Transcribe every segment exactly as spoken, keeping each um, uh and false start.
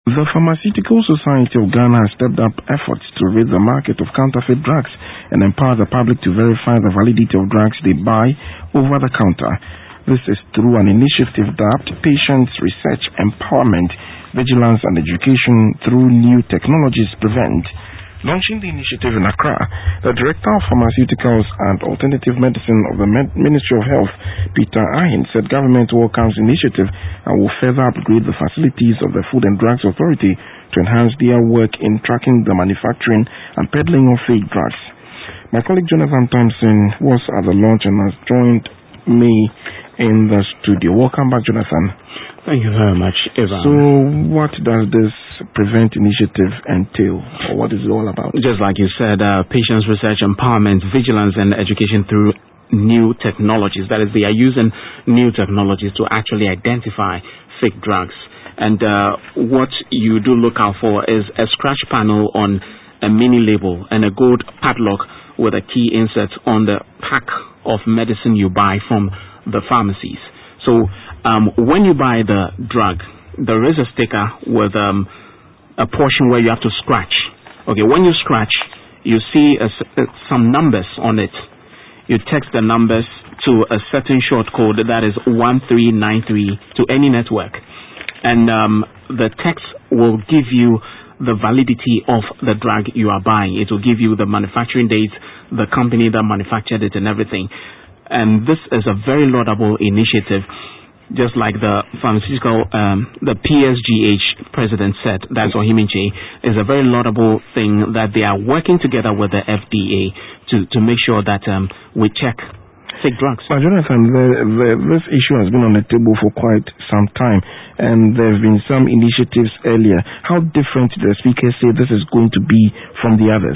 The Pharmaceutical Society of Ghana has stepped up efforts to rid the market of counterfeit drugs and empower the public to verify the validity of drugs they buy over the counter. This is through an initiative dubbed Patients Research Empowerment, Vigilance and Education through New Technologies Prevent. Launching the initiative in Accra, the Director of Pharmaceuticals and Alternative Medicine of the Med- Ministry of Health, Peter Ahin, said government welcomes the initiative and will further upgrade the facilities of the Food and Drugs Authority to enhance their work in tracking the manufacturing and peddling of fake drugs. My colleague Jonathan Thompson was at the launch and has joined me in the studio. Welcome back, Jonathan. Thank you very much, Ivan. So, what does this Prevent initiative entail, or what is it all about? Just like you said, uh, Patients Research Empowerment, Vigilance and Education through New Technologies. That is, they are using new technologies to actually identify fake drugs. And uh, what you do look out for is a scratch panel on a mini label and a gold padlock with a key insert on the pack of medicine you buy from the pharmacies. So um, when you buy the drug, there is a sticker with um, a portion where you have to scratch. Okay, when you scratch, you see a, a, some numbers on it. You text the numbers to a certain short code that is one three nine three to any network. And um, the text will give you the validity of the drug you are buying. It will give you the manufacturing date, the company that manufactured it and everything. And this is a very laudable initiative. Just like the pharmaceutical, um, the P S G H president said, that's Ohiminche, is a very laudable thing that they are working together with the F D A to, to make sure that um, we check fake drugs. But Jonathan, the, the, this issue has been on the table for quite some time, and there have been some initiatives earlier. How different do the speakers say this is going to be from the others?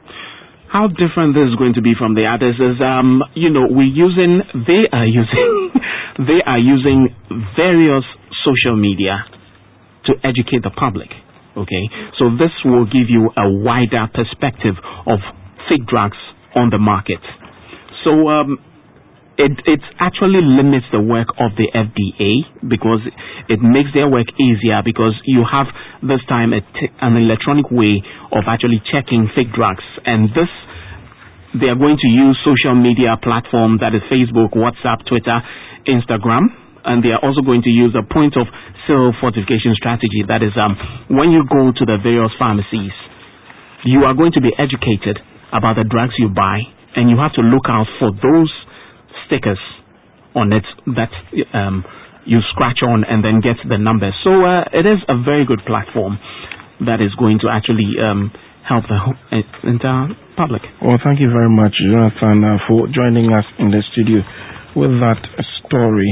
How different this is going to be from the others is, um, you know, we're using, they are using, they are using various social media to educate the public, okay? So this will give you a wider perspective of fake drugs on the market. So um, it, it actually limits the work of the F D A because it makes their work easier because you have this time a t- an electronic way of actually checking fake drugs. And this, they are going to use social media platform that is Facebook, WhatsApp, Twitter, Instagram, and they are also going to use a point of sale fortification strategy. That is, um, when you go to the various pharmacies, you are going to be educated about the drugs you buy, and you have to look out for those stickers on it that um, you scratch on and then get the numbers. So uh, it is a very good platform that is going to actually um, help the whole, uh, entire public. Well, thank you very much, Jonathan, uh, for joining us in the studio with that story.